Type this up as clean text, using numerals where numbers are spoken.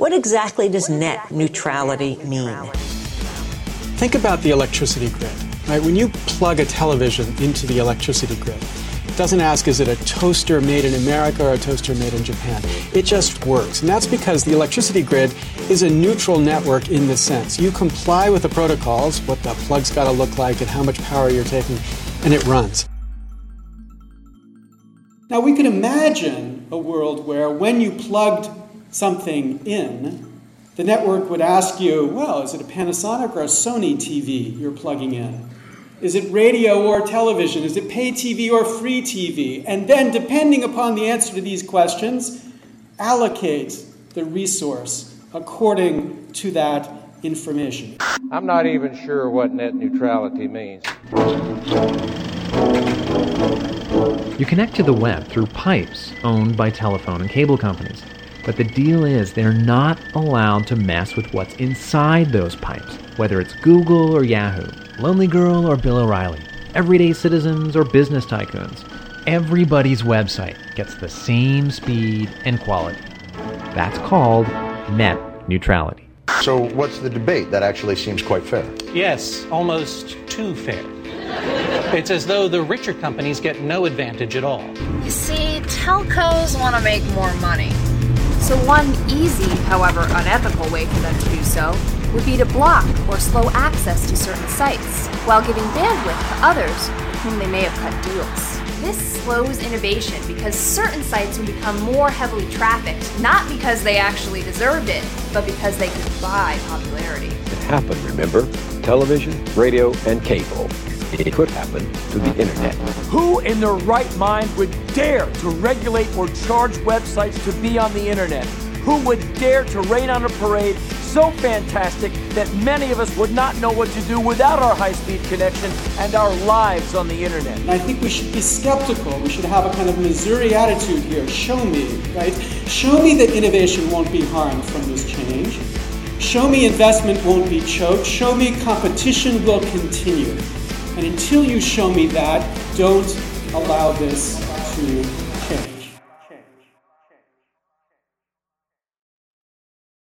What exactly does net neutrality mean? Think about the electricity grid, right? When you plug a television into the electricity grid, it doesn't ask, is it a toaster made in America or a toaster made in Japan? It just works. And that's because the electricity grid is a neutral network in this sense. You comply with the protocols, what the plug's got to look like and how much power you're taking, and it runs. Now, we could imagine a world where when you plugged something in, the network would ask you, well, is it a Panasonic or a Sony TV you're plugging in? Is it radio or television? Is it pay TV or free TV? And then, depending upon the answer to these questions, allocate the resource according to that information. I'm not even sure what net neutrality means. You connect to the web through pipes owned by telephone and cable companies. But the deal is they're not allowed to mess with what's inside those pipes, whether it's Google or Yahoo, Lonely Girl or Bill O'Reilly, everyday citizens or business tycoons. Everybody's website gets the same speed and quality. That's called net neutrality. So what's the debate? That actually seems quite fair. Yes, almost too fair. It's as though the richer companies get no advantage at all. You see, telcos want to make more money. So one easy, however unethical way for them to do so would be to block or slow access to certain sites, while giving bandwidth to others with whom they may have cut deals. This slows innovation because certain sites will become more heavily trafficked, not because they actually deserved it, but because they could buy popularity. It happened, remember? Television, radio, and cable. It could happen to the internet. Who in their right mind would dare to regulate or charge websites to be on the internet? Who would dare to rain on a parade so fantastic that many of us would not know what to do without our high-speed connection and our lives on the internet? And I think we should be skeptical. We should have a kind of Missouri attitude here. Show me, right? Show me that innovation won't be harmed from this change. Show me investment won't be choked. Show me competition will continue. And until you show me that, don't allow this to